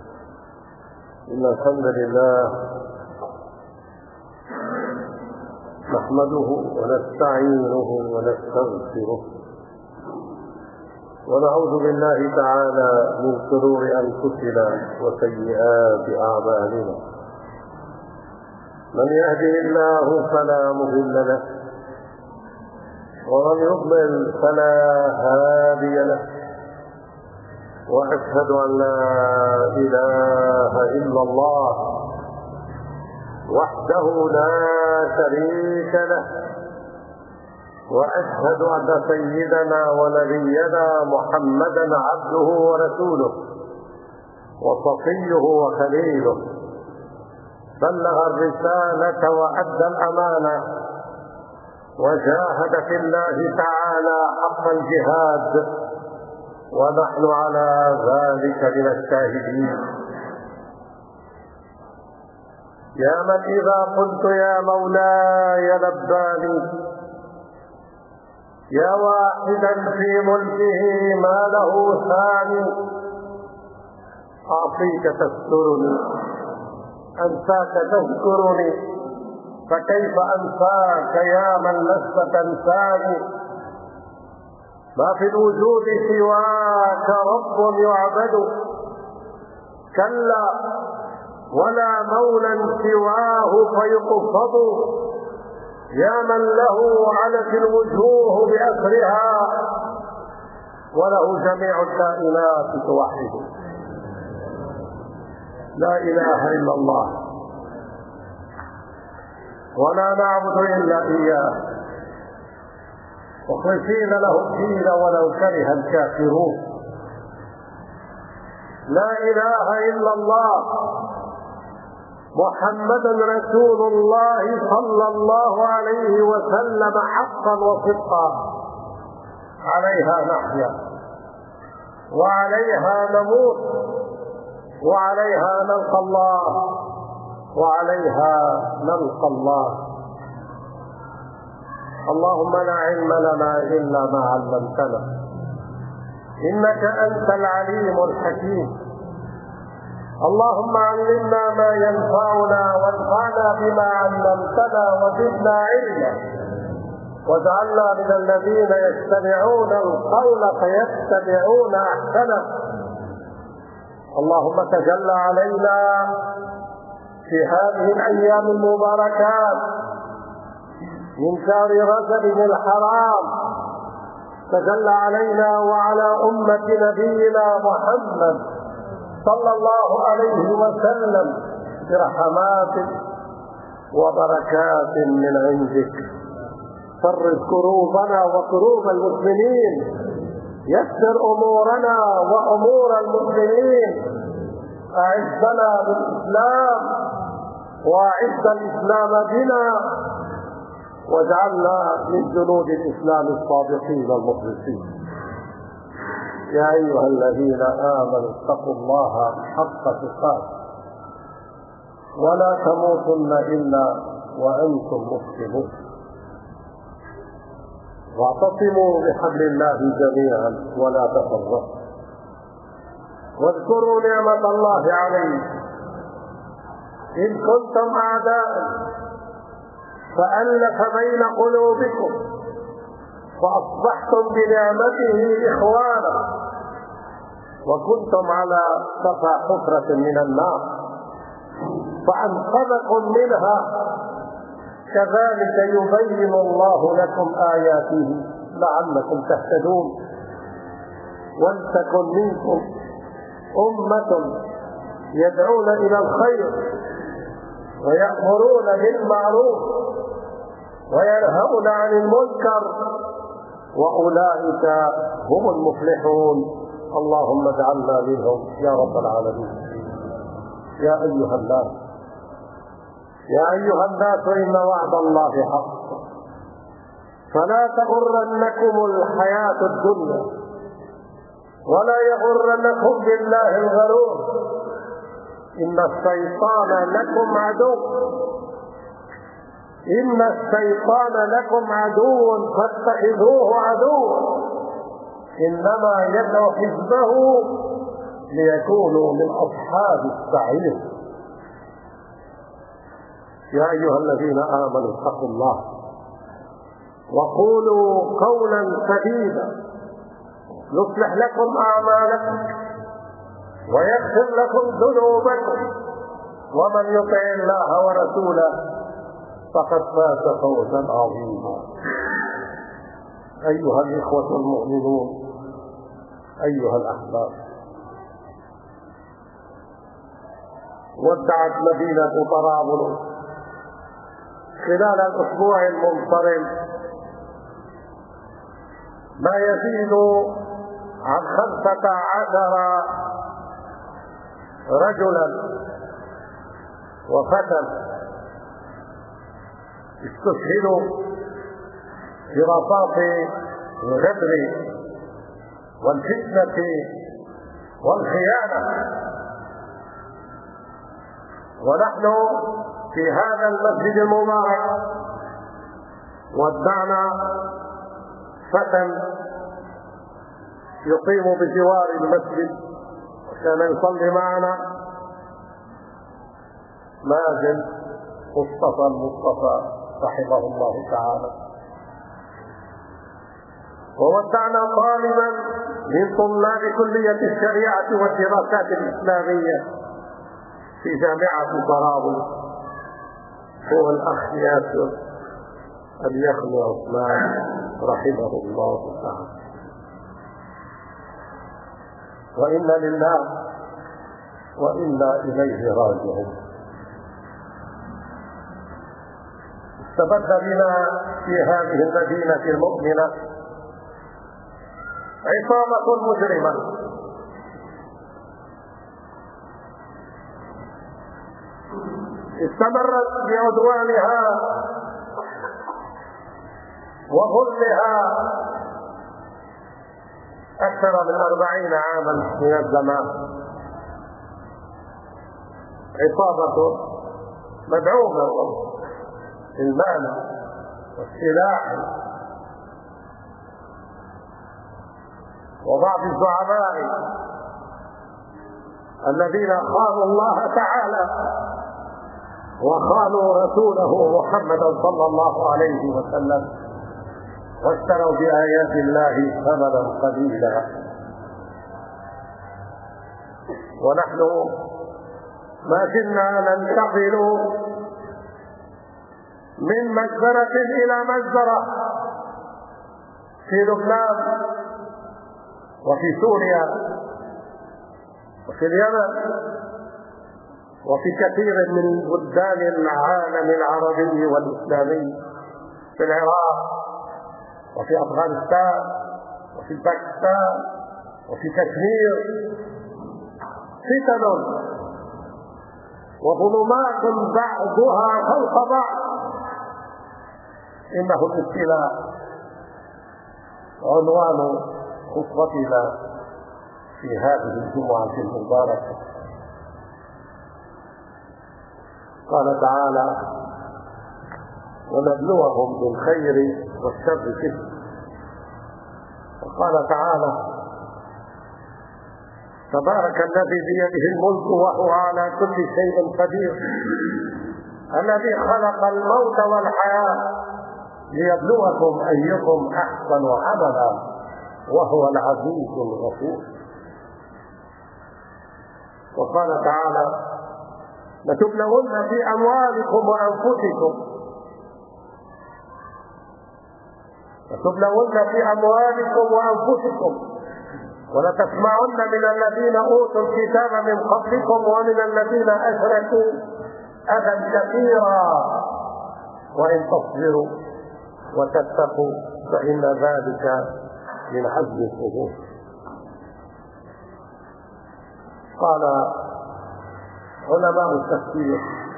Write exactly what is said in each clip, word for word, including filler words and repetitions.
إن الحمد لله نحمده ونستعينه ونستغفره ونعوذ بالله تعالى من شرور أنفسنا وسيئات أعمالنا. من يهده الله فلا مضل له ومن يضلل فلا هادي له، وأشهد أن لا إله إلا الله وحده لا شريك له، وأشهد أن سيدنا ونبينا محمدا عبده ورسوله وصفيه وخليله، بلغ الرسالة وأدى الأمانة وجاهد في الله تعالى حق الجهاد، ونحن على ذلك من الشاهدين. يا من إذا قلت يا مولاي لباني، يا واحدا في ملكه ما له ثاني، أعطيك تسترني أنساك تذكرني، فكيف أنساك يا من لست تنساني؟ ما في الوجود سواك رب يعبد، كلا ولا مولى سواه فيقصد، يا من له علت الوجوه بأسرها وله جميع الكائنات توحد. لا إله إلا الله ولا نعبد إلا إياه، مخلصين له الدين ولو كره الكافرون. لا إله إلا الله محمد رسول الله صلى الله عليه وسلم حقا وصدقا، عليها نحيا وعليها نموت وعليها نلقى الله وعليها نلقى الله. اللهم لا علم لنا إلا ما علمتنا، إنك أنت العليم الحكيم. اللهم علمنا ما ينفعنا وانفعنا بما علمتنا وزدنا علما، واجعلنا من الذين يستمعون القول فيتبعون أحسنه. اللهم تجلى علينا في هذه الأيام المباركات من شهر رجب الحرام، تجلى علينا وعلى أمة نبينا محمد صلى الله عليه وسلم برحمات وبركات من عندك. فرج كروبنا وكروب المسلمين، يسر أمورنا وأمور المسلمين، أعزنا بالإسلام وأعز الإسلام بنا، واجعلنا من جنود الإسلام الصادقين المخلصين. يا أيها الذين آمنوا اتقوا الله حق تقاته ولا تموتن إلا وأنتم مسلمون، واعتصموا بحبل الله جميعا ولا تفرقوا، واذكروا نعمة الله عليكم إذ كنتم أعداء فألف بين قلوبكم فأصبحتم بنعمته إخوانا، وكنتم على شفا حفرة من النار فأنقذكم منها. كذلك يبين الله لكم آياته لعلكم تهتدون. ولتكن منكم أمة يدعون إلى الخير ويأمرون بالمعروف وينهون عن المنكر، وأولئك هم المفلحون. اللهم اجعلنا منهم يا رب العالمين. يا أيها الناس يا أيها الناس إن وعد الله حق، فلا تغرنكم الحياة الدنيا ولا يغرنكم بالله الغرور، إن الشيطان لكم عدو إن الشيطان لكم عدو فاتخذوه عدوا، إنما يدعو حزبه ليكونوا من أصحاب السعير. يا أيها الذين آمنوا اتقوا الله وقولوا قولا سديدا يصلح لكم أعمالكم ويغفر لكم ذنوبكم ومن يطع الله ورسوله فقد فاز فوزا عظيما. أيها الإخوة المؤمنون، أيها الأحباب، ودعت مدينة طرابلس خلال الأسبوع المنصرم ما يزيد عن خمسة عشر رجلا وفتى استشهدوا في رصاص الغدر والفتنة والخيانة. ونحن في هذا المسجد المبارك ودعنا فتى يقيم بجوار المسجد وكان يصلي معنا، مازن مصطفى المصطفى رحمه الله تعالى. وودعنا طالبا من طلاب كلية الشريعة والدراسات الإسلامية في جامعة طرابلس، هو الأخ ياسر اليخمي عثمان رحمه الله تعالى. وإنا لله وإنا إليه راجعون. استبد بنا في هذه المدينة المؤمنة عصابة مجرمة استمرت بعدوانها وظلمها أكثر من أربعين عاما من الزمان. عصابة مدعومة بالمال والسلاح وبعض الزعماء الذين خانوا الله تعالى وخانوا رسوله محمدا صلى الله عليه وسلم واشتروا بآيات الله ثمنا قليلا. ونحن ما زلنا ننتقل من مجزرة إلى مجزرة في لبنان وفي سوريا وفي اليمن وفي كثير من بلدان العالم العربي والإسلامي، في العراق وفي أفغانستان وفي باكستان وفي كشمير، فتن وظلمات بعضها فوق بعض. إنه الابتلاء عنوان خطبتنا في هذه الجمعة المباركة. قال تعالى: ونبلوهم بالخير والشر فتنة. وقال تعالى: تبارك الذي بيده الملك وهو على كل شيء قدير، الذي خلق الموت والحياة ليبلوكم أيكم أحسن عملا وهو العزيز الغفور. وقال تعالى: لتبلون في أموالكم وأنفسكم لتبلون في أموالكم وأنفسكم ولتسمعن من الذين أوتوا الكتاب من قبلكم ومن الذين أشركوا أذى كثيرا وإن تصبروا وتتقوا فإن ذلك من عزم الأمور. قال علماء التفسير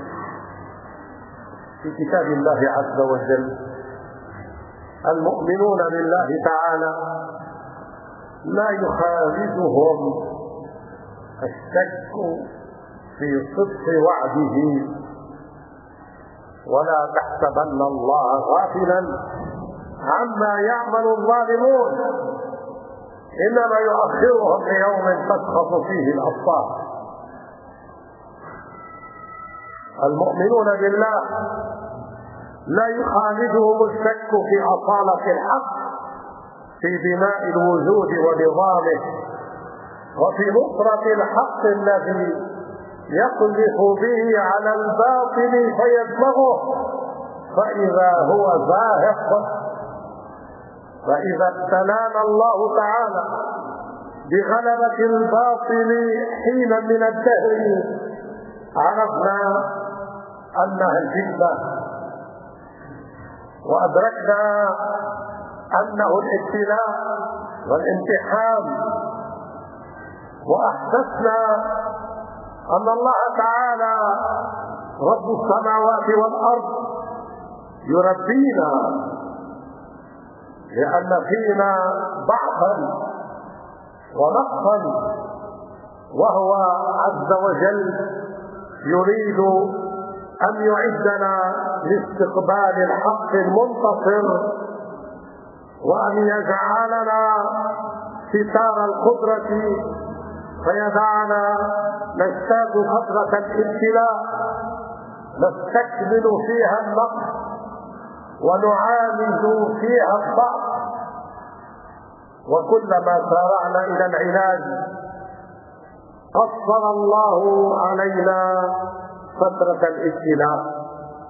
في كتاب الله عز وجل: المؤمنون بالله تعالى لا يخالجهم الشك في صدق وعده، ولا تحسبن الله غافلا عما يعمل الظالمون، إنما يؤخرهم ليوم تشخص فيه الأبصار. المؤمنون بالله لا يخالجهم الشك في أصالة الحق في بناء الوجود ونظامه، وفي نصرة الحق الذي يقذف به على الباطل فيدمغه فإذا هو زاهق. فإذا ابتلانا الله تعالى بغلبة الباطل حينا من الدهر عرفنا أنها الفتنة، وأدركنا أنه الابتلاء والامتحان، وأحسسنا أن الله تعالى رب السماوات والأرض يربينا، لأن فينا ضعفا ونقصا، وهو عز وجل يريد أن يعدنا لاستقبال الحق المنتصر، وأن يجعلنا ستار القدرة فيدعنا نجتاز فترة الابتلاء نستكمل فيها النقص ونعالج فيها الضعف. وكلما سارعنا إلى العلاج قصر الله علينا فترة الابتلاء،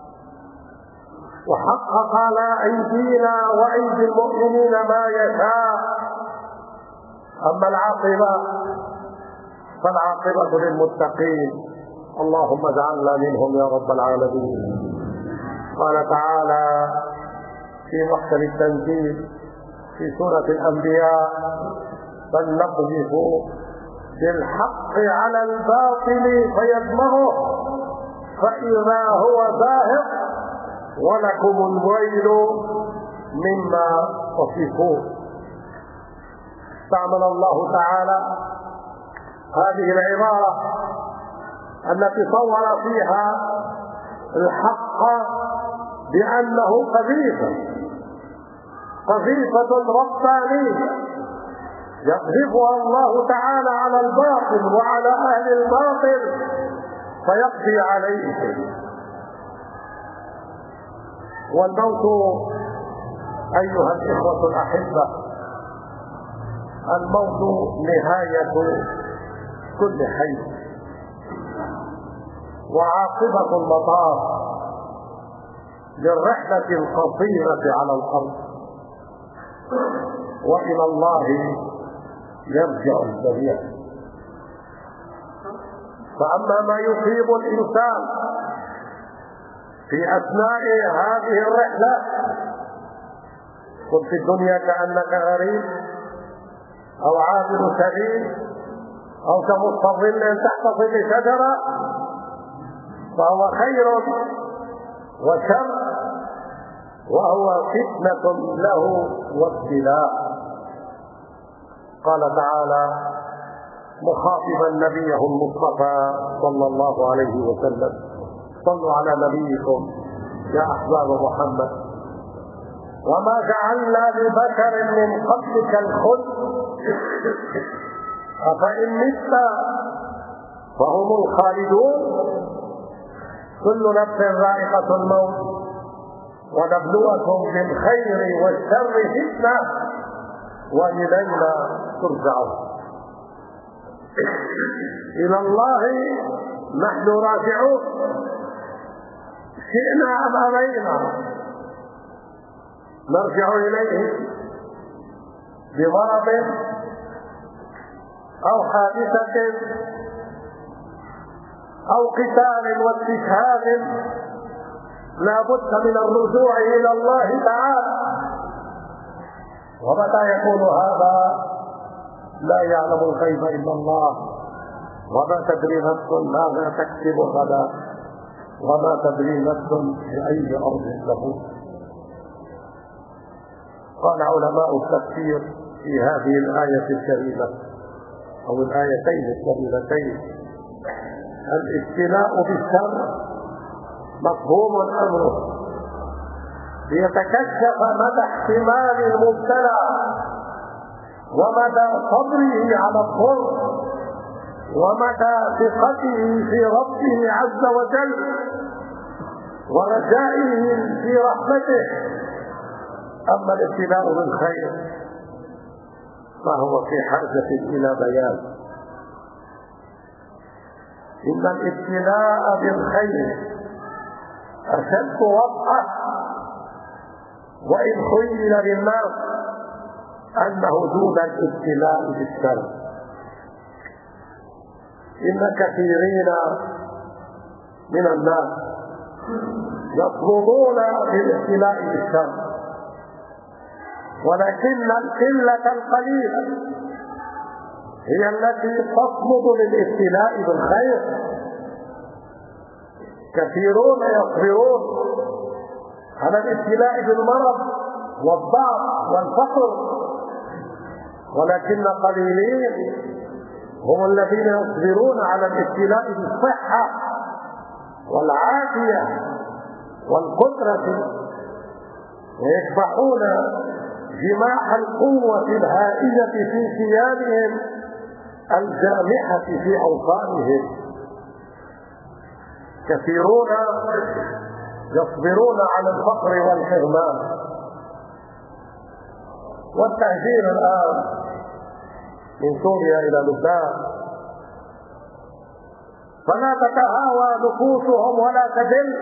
وحقق على أيدينا وأيدي المؤمنين ما يشاء. أما العاقبة فالعاقبة للمتقين، اللهم اجعلنا منهم يا رب العالمين. قال تعالى في محكم التنزيل في سورة الأنبياء: بل نقذف بالحق على الباطل فيدمغه فإذا هو زاهق ولكم الويل مما تصفون. استعمل الله تعالى هذه العبارة التي صور فيها الحق بأنه قذيفة قذيفة ربانية يقذفها الله تعالى على الباطل وعلى أهل الباطل فيقضي عليهم. والموت أيها الإخوة الأحبة، الموت نهاية كل حي وعاقبة المطاف للرحلة القصيرة على الأرض، وإلى الله يرجع الجميع. فأما ما يصيب الإنسان في أثناء هذه الرحلة، كن في الدنيا كأنك غريب أو عابر سبيل أو كمستظل تحت ظل شجرة، فهو خير وشر، وهو فتنة له وابتلاء. قال تعالى مخاطبا نبيه المصطفى صلى الله عليه وسلم: صلوا على نبيكم يا أحباب محمد: وما جعلنا لبشر من قبلك الخلد أفإن مت فهم الخالدون كل نفس ذائقة الموت ونبلوكم بالخير والشر فتنة وإلينا ترجعون. إلى الله نحن راجعون، شئنا أم أبينا نرجع إليه بمرض أو حادثة أو قتال واستشهاد، لا بد من الرجوع إلى الله تعالى. ومتى يكون هذا؟ لا يعلم الغيب إلا الله، وما تدري نفس ماذا تكسب غدا، وما تدري نفس بأي أرض تموت. قال علماء التفسير في هذه الآية الكريمة أو الآيتين الكريمتين: الابتلاء بالشر مفهوم أمره ليتكشف مدى احتمال المبتلى ومدى صبره على الضر ومدى ثقته في ربه عز وجل ورجائه في رحمته. أما الابتلاء بالخير فهو في حاجة إلى بيان. إن الابتلاء بالخير أشد وطأة، وإن خيل للناس أنه دون الابتلاء بالشر. إن كثيرين من الناس يطلبون بالابتلاء بالشر، ولكن القلة القليلة هي التي تصمد للابتلاء بالخير. كثيرون يصبرون على الابتلاء بالمرض والضعف والفقر، ولكن قليلين هم الذين يصبرون على الابتلاء بالصحة والعافية والقدرة، ويكبحون جماح القوة الهائلة في ثيابهم الجامحة في أوطانهم. كثيرون يصبرون على الفقر والحرمان والتهجير الآن من سوريا إلى لبنان، فلا تتهاوى نفوسهم ولا تدل،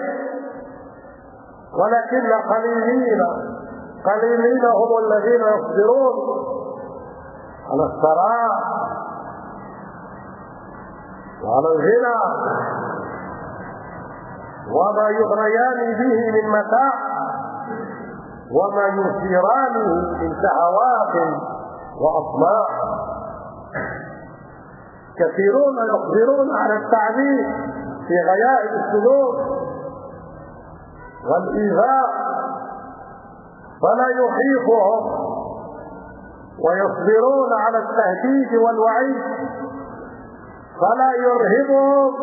ولكن قليلين قليلين هم الذين يصبرون على الثراء وعلى الغنى وما يغريان به من متاع وما يثيرانه من شهوات وأطماع. كثيرون يصبرون على التعذيب في غيائب السلوك والإيذاء فلا يخيفهم، ويصبرون على التهديد والوعيد فلا يرهبهم،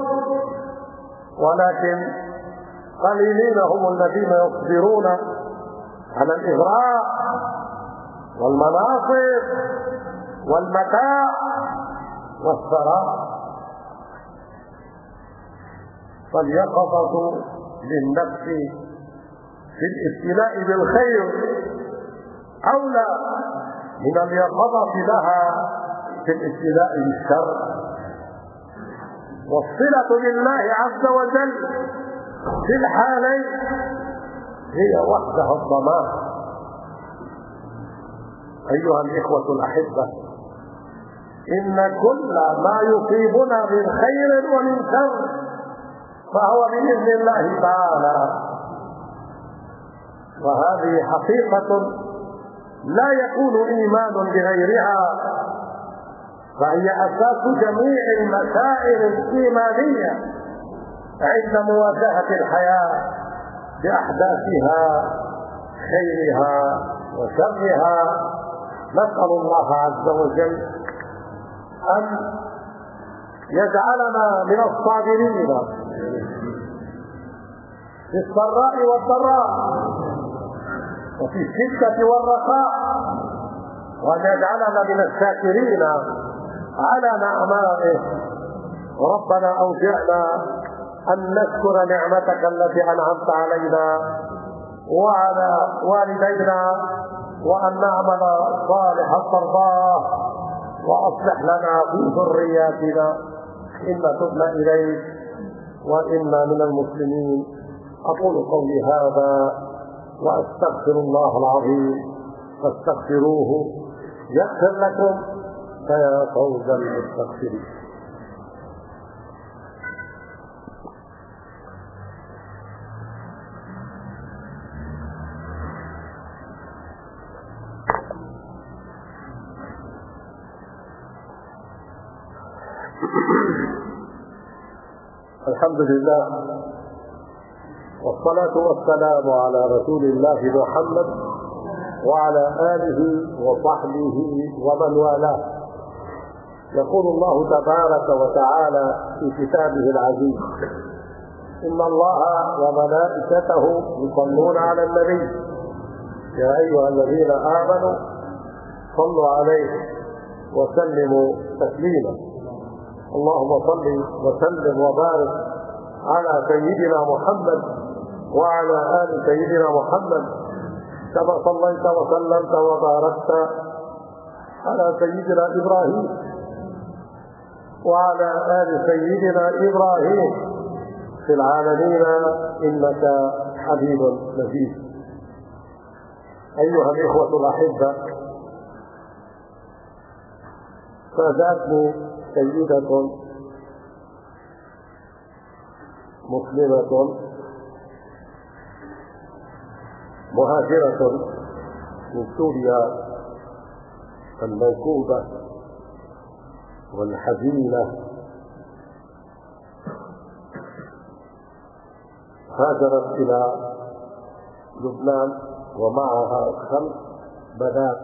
ولكن قليلين هم الذين يصبرون على الإغراء والمناصب والمتاع والثراء. فاليقظة للنفس في الابتلاء بالخير أولى من اليقظة لها في الابتلاء بالشر. والصلة لله عز وجل في الحالين هي وحدها الضمان. أيها الإخوة الأحبة، إن كل ما يصيبنا من خير ومن شر فهو بإذن الله تعالى، وهذه حقيقة لا يكون إيمان بغيرها، فهي أساس جميع المسائل الإيمانية عند مواجهة الحياة بأحداثها خيرها وشرها. نسأل الله عز وجل أن يجعلنا من الصابرين في السراء والضراء وفي الشدة والرخاء، وأن يجعلنا من الشاكرين على نعمائه. ربنا أوجعنا أن نشكر نعمتك التي أنعمت علينا وعلى والدينا، وأن نعمل صالحا ترضاه، وأصلح لنا في ذرياتنا إنا تبنا إليك وإنا من المسلمين. أقول قولي هذا وأستغفر الله العظيم فاستغفروه يغفر لكم، فيا فوز المستغفرين. الحمد لله والصلاة والسلام على رسول الله محمد وعلى آله وصحبه ومن والاه. يقول الله تبارك وتعالى في كتابه العزيز: إن الله وملائكته يصلون على النبي يا أيها الذين آمنوا صلوا عليه وسلموا تسليما. اللهم صل وسلم وبارك على سيدنا محمد وعلى آل سيدنا محمد كما صليت وسلمت وباركت على سيدنا إبراهيم وعلى آل سيدنا إبراهيم في العالمين إنك حميد مجيد. أيها الإخوة الأحبة، فاتتني سيدة مسلمة مهاجرة من سوريا المنكوبة والحزينة، هاجرت إلى لبنان ومعها خمس بنات،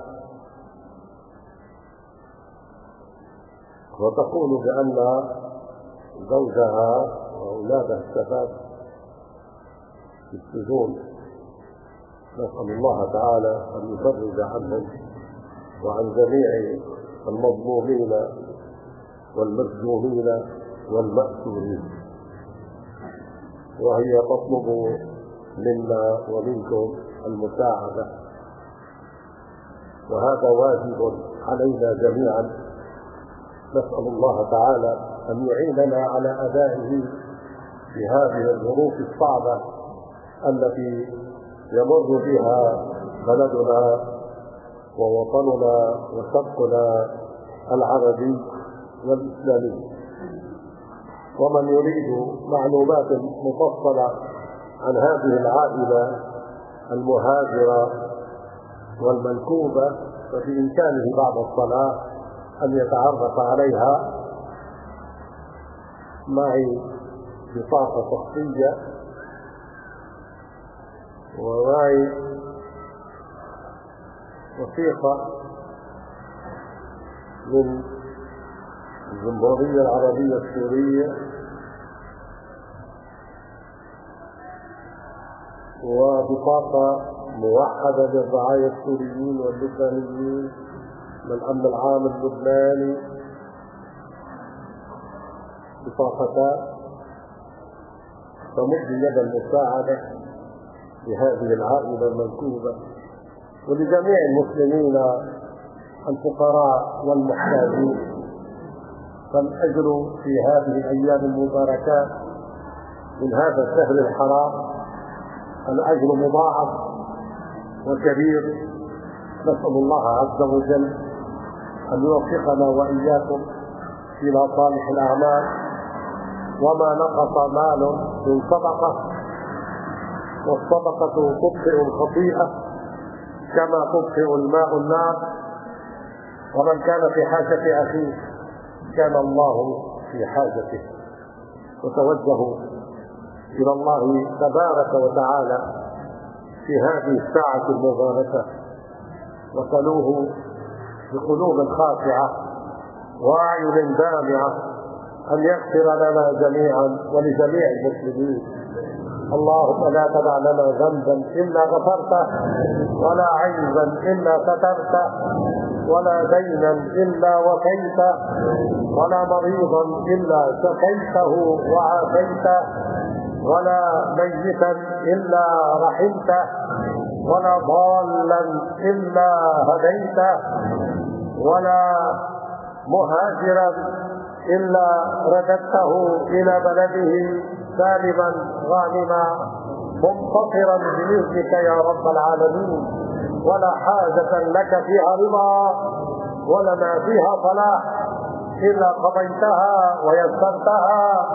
وتقول بأن زوجها وأولادها الشباب في السجون. نسأل الله تعالى أن يفرج عنهم وعن جميع المظلومين والمسجونين والمأسورين. وهي تطلب منا ومنكم المساعدة، وهذا واجب علينا جميعا. نسأل الله تعالى أن يعيننا على أدائه في هذه الظروف الصعبة التي يمر بها بلدنا ووطننا وشقنا العربي والإسلامي. ومن يريد معلومات مفصلة عن هذه العائلة المهاجرة والمنكوبة فبإمكانه بعد الصلاة أن يتعرف عليها. معي بطاقة شخصية ومعي وثيقة من الجمهورية العربية السورية وبطاقة موحدة للرعاية السوريين واللبنانيين للأمن العام اللبناني، بطاقتان تمد يد المساعدة لهذه العائلة المنكوبة ولجميع المسلمين الفقراء والمحتاجين. فالأجر في هذه الأيام المباركات من هذا الشهر الحرام الأجر مضاعف وكبير. نسأل الله عز وجل أن يوفقنا وإياكم إلى صالح الأعمال. وما نقص مال من صدقة، والصدقة تطفئ الخطيئة كما تطفئ الماء النار. ومن كان في حاجة أخيه كان الله في حاجته. وتوجهوا إلى الله تبارك وتعالى في هذه الساعة المباركة وصلوه بقلوب خاشعة وأعين دامعة أن يغفر لنا جميعا ولجميع المسلمين. اللهم لا تدع لنا ذنبا إلا غفرته، ولا عيبا إلا سترته، ولا دينا إلا وفيته، ولا مريضا إلا شفيته وعافيته، ولا ميتا إلا رحمته، ولا ضالا إلا هديته، ولا مهاجرا إلا رددته إلى بلده سالما غانما منتصرا بإذنك يا رب العالمين. ولا حاجة لك فيها رضا ولنا فيها صلاح إلا قضيتها ويسرتها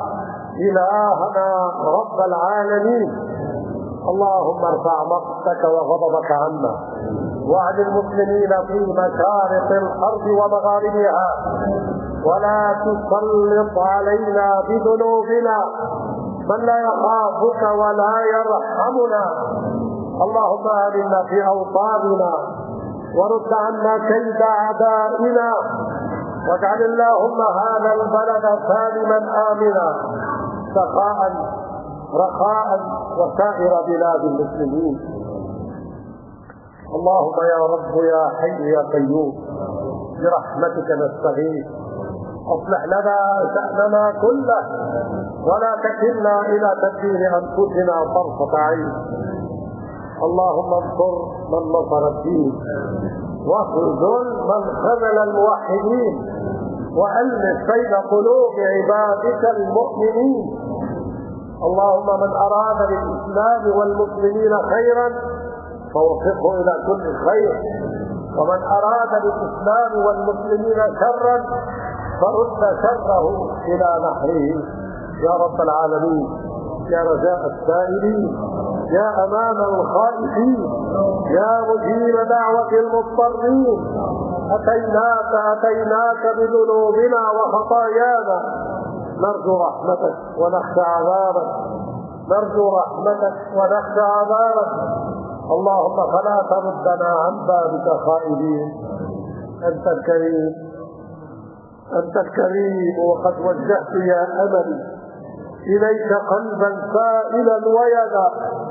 إلهنا رب العالمين. اللهم ارفع مقتك وغضبك عنا وعن المسلمين في مشارق الأرض ومغاربها، ولا تسلط علينا بذنوبنا من لا يخافك ولا يرحمنا. اللهم آمنا في أوطاننا ورد عنا كيد أعدائنا، واجعل اللهم هذا البلد سالما آمنا سخاء رخاء وسائر بلاد المسلمين. اللهم يا رب يا حي يا قيوم برحمتك نستغيث. اصلح لنا شأننا كله ولا تكلنا الى تدبير انفسنا طرفة عين. اللهم انصر من نصر الدين واخذل من خذل الموحدين والف بين قلوب عبادك المؤمنين. اللهم من اراد بالاسلام والمسلمين خيرا فوفقه الى كل خير، ومن اراد بالاسلام والمسلمين شرا فرد شره الى نحره يا رب العالمين. يا رجاء السائلين، يا امان الخائفين، يا مجيب دعوة المضطرين، اتيناك اتيناك بذنوبنا وخطايانا نرجو رحمتك ونخشى عذابك، نرجو رحمتك ونخشى عذابك. اللهم فلا تردنا عن بابك خائبين. انت الكريم، انت الكريم، وقد وجهت يا املي اليك قلبا سائلا ويدا.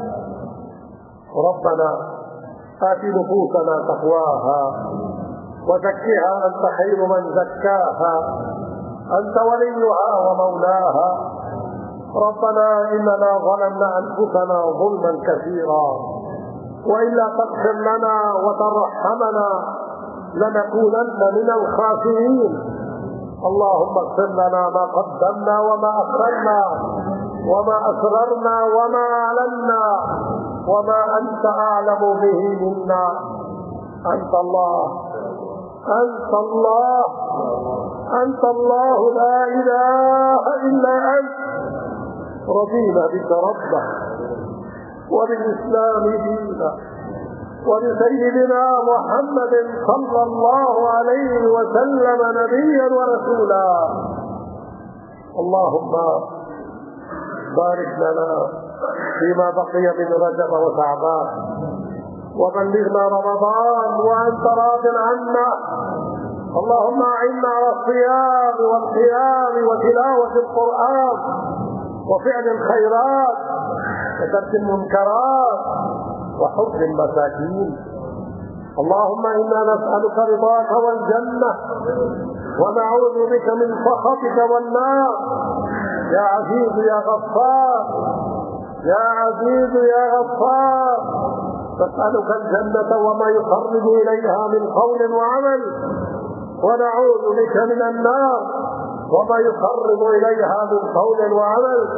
ربنا آت نفوسنا تقواها وزكها انت خير من زكاها، انت وليها ومولاها. ربنا اننا ظلمنا انفسنا ظلما كثيرا، وإلا تغفر لنا وترحمنا لنكونن من الخاسرين. اللهم اغفر لنا ما قدمنا وما أخرنا وما أسررنا وما أعلنا وما أنت أعلم به منا. أنت الله، أنت الله، أنت الله، لا إله إلا أنت. رضينا بك ربا وبالإسلام دينا وبسيدنا محمد صلى الله عليه وسلم نبيا ورسولا. اللهم بارك لنا فيما بقي من رجب وشعبان، وبلغنا رمضان وأنت راض عنا. اللهم أعنا على الصيام والقيام وتلاوة القرآن وفعل الخيرات وترك المنكرات وحب المساكين. اللهم إنا نسألك رضاك والجنة ونعوذ بك من سخطك والنار. يا عزيز يا غفار، يا عزيز يا غفار، نسألك الجنة وما يقرب إليها من قول وعمل، ونعوذ بك من النار وما يقرب إليها من قول وعمل.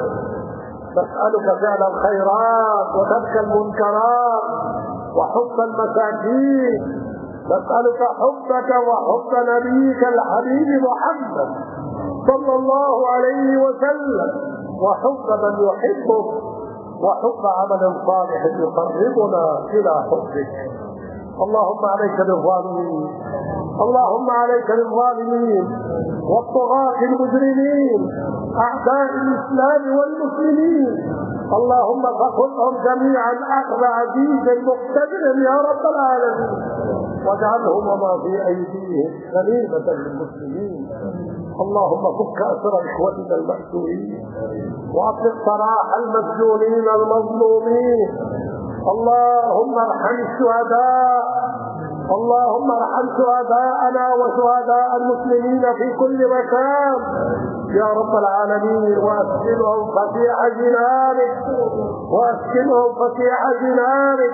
نسألك فعل الخيرات وترك المنكرات وحب المساكين. نسألك حبك وحب نبيك الحبيب محمد صلى الله عليه وسلم، وحب من يحبه، وحب عمل صالح يقربنا إلى حبك. اللهم عليك بالظالمين، اللهم عليك بالظالمين والطغاة المجرمين أعداء الإسلام والمسلمين. اللهم فخذهم جميعا أخذ عزيز مقتدر يا رب العالمين، واجعلهم وما في أيديهم غنيمة للمسلمين. اللهم فك أسر إخوتنا المأسورين وأطلق سراح المسجونين المظلومين. اللهم ارحم الشهداء، اللهم ارحم شهداءنا وشهداء المسلمين في كل مكان يا رب العالمين، واسكنهم فسيح جنانك، واسكنهم فسيح جنانك،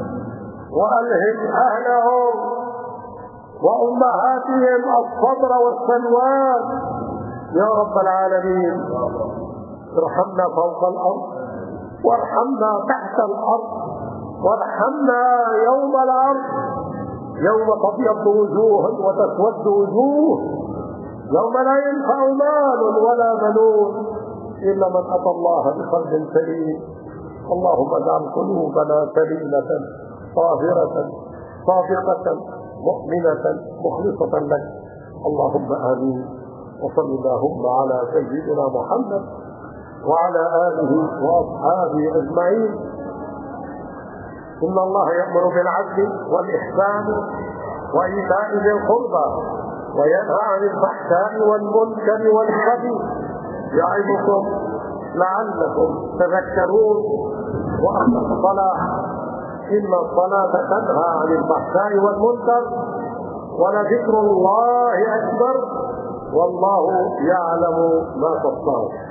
والهم اهلهم وامهاتهم الصبر والسلوان يا رب العالمين. ارحمنا فوق الارض وارحمنا تحت الارض، وارحمنا يوم العرض، يوم تبيض وجوه وتسود وجوه، يوم لا ينفع مال ولا بنون الا من اتى الله بقلب سليم. اللهم اجعل قلوبنا سليمه طاهره صادقه مؤمنه مخلصه لك. اللهم امين. وصل اللهم على سيدنا محمد وعلى اله واصحابه اجمعين. إن الله يأمر بالعدل والإحسان وإيتاء ذي القربى وينهى عن الفحشاء والمنكر والبغي يعظكم لعلكم تذكرون. وأقم الصلاة إن الصلاة تنهى عن الفحشاء والمنكر ولذكر الله أكبر والله يعلم ما تصنعون.